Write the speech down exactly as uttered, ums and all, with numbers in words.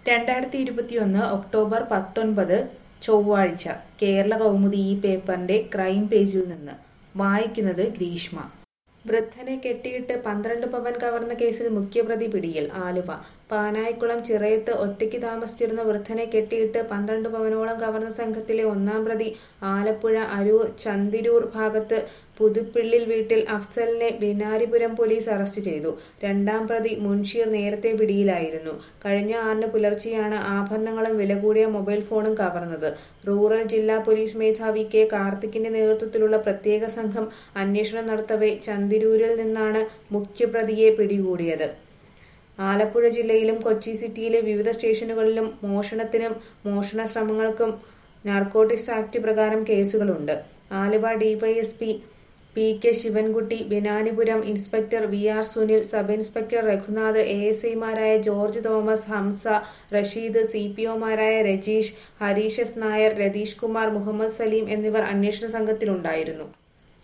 രണ്ടായിരത്തി ഇരുപത്തിയൊന്ന് ഒക്ടോബർ പത്തൊൻപത് ചൊവ്വാഴ്ച കേരള കൗമുദി ഈ പേപ്പറിന്റെ ക്രൈം പേജിൽ നിന്ന് വായിക്കുന്നത് ഗ്രീഷ്മ. വൃദ്ധനെ കെട്ടിയിട്ട് പന്ത്രണ്ട് പവൻ കവർന്ന കേസിൽ മുഖ്യപ്രതി പിടിയിൽ. ആലുവ പാനായിക്കുളം ചിറയത്ത് ഒറ്റയ്ക്ക് താമസിച്ചിരുന്ന വൃദ്ധനെ കെട്ടിയിട്ട് പന്ത്രണ്ട് പവനോളം കവർന്ന സംഘത്തിലെ ഒന്നാം പ്രതി ആലപ്പുഴ അരൂർ ചന്തിരൂർ ഭാഗത്ത് പുതുപ്പിള്ളിൽ വീട്ടിൽ അഫ്സലിനെ ബിനാരിപുരം പോലീസ് അറസ്റ്റ് ചെയ്തു. രണ്ടാം പ്രതി മുൻഷീർ നേരത്തെ പിടിയിലായിരുന്നു. കഴിഞ്ഞ ആറിന് പുലർച്ചെയാണ് ആഭരണങ്ങളും വില കൂടിയ മൊബൈൽ ഫോണും കവർന്നത്. റൂറൽ ജില്ലാ പോലീസ് മേധാവി കെ കാർത്തിക്കിന്റെ നേതൃത്വത്തിലുള്ള പ്രത്യേക സംഘം അന്വേഷണം നടത്തവെ ചന്തിരൂരിൽ നിന്നാണ് മുഖ്യപ്രതിയെ പിടികൂടിയത്. ആലപ്പുഴ ജില്ലയിലും കൊച്ചി സിറ്റിയിലെ വിവിധ സ്റ്റേഷനുകളിലും മോഷണത്തിനും മോഷണ ശ്രമങ്ങൾക്കും നാർക്കോട്ടിക്സ് ആക്ട് പ്രകാരം കേസുകളുണ്ട്. Aluva DYSP P K Sivankutty, Binanipuram inspector V R Sunil, sub inspector Raghunath, A S ഐമാരായ George Thomas, Hamza, Rasheed, C P ഒമാരായ രജീഷ്, ഹരീഷ് എസ് നായർ, രതീഷ് കുമാർ, മുഹമ്മദ് സലീം എന്നിവർ അന്വേഷണ സംഘത്തിലുണ്ടായിരുന്നു.